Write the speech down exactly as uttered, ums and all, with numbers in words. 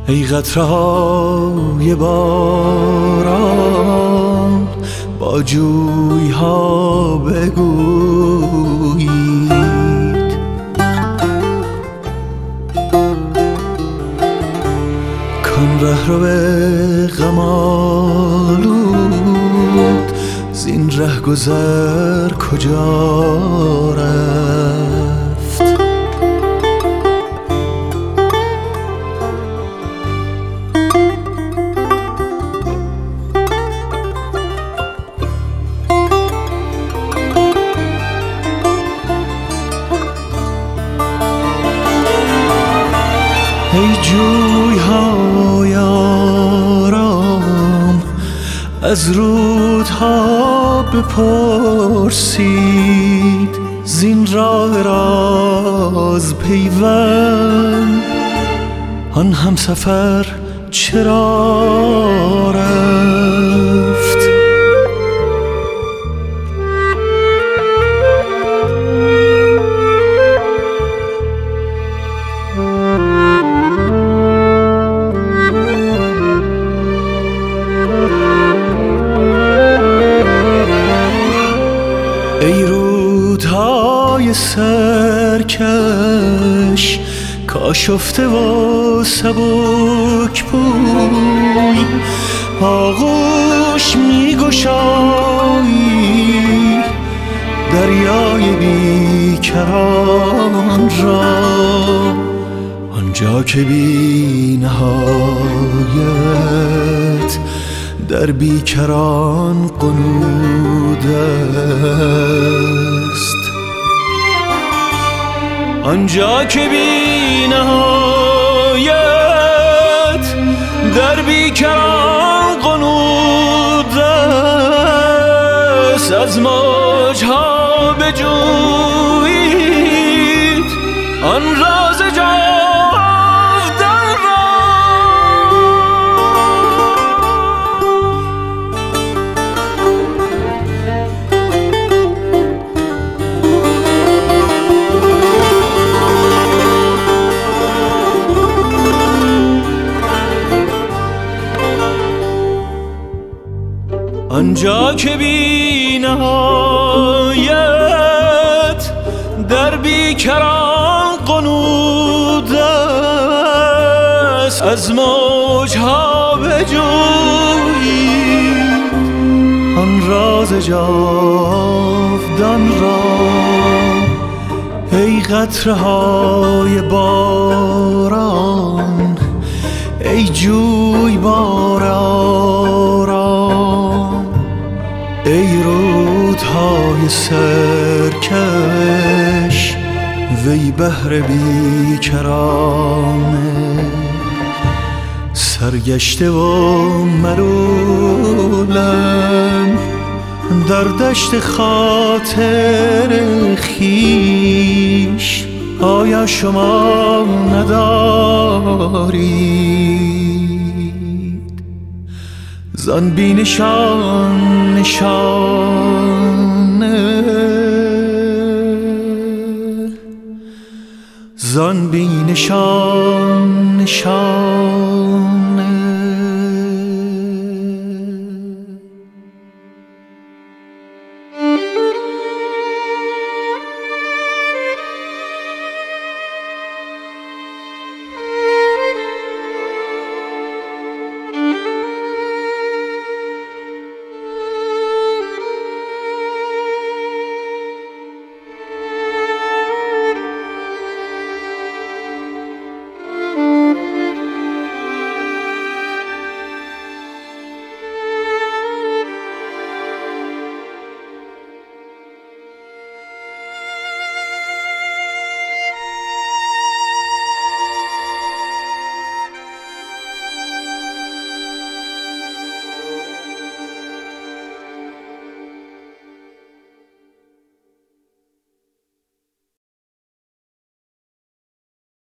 ای قطره‌های باران با جوی‌ها بگویید کان رهرو غم‌آلود زین ره گذر کجا رفت؟ ای جوی‌های آرام از رودها بپرسید زین راه راز پیوند آن همسفر چرا رفت؟ ای رودهای سرکش کاشفته و سبک بوی آغوش می گشایی دریای بیکران را آنجا که بی نهایت در بیکران قنود است آنجا که بی نهایت در بیکران قنود است از موجها بجویید آن راز جاودان را آنجا که بی نهایت در بیکران قنود است از موجها بجویید آن راز جاودان را ای قطره‌های باران ای جویبار آرام ای رودهای سرکش وی بحر بیکرانه سرگشته و ملولم در دشت خاطر خویش آیا شما ندارید زان بی نشان نشانه زان بی نشان نشانه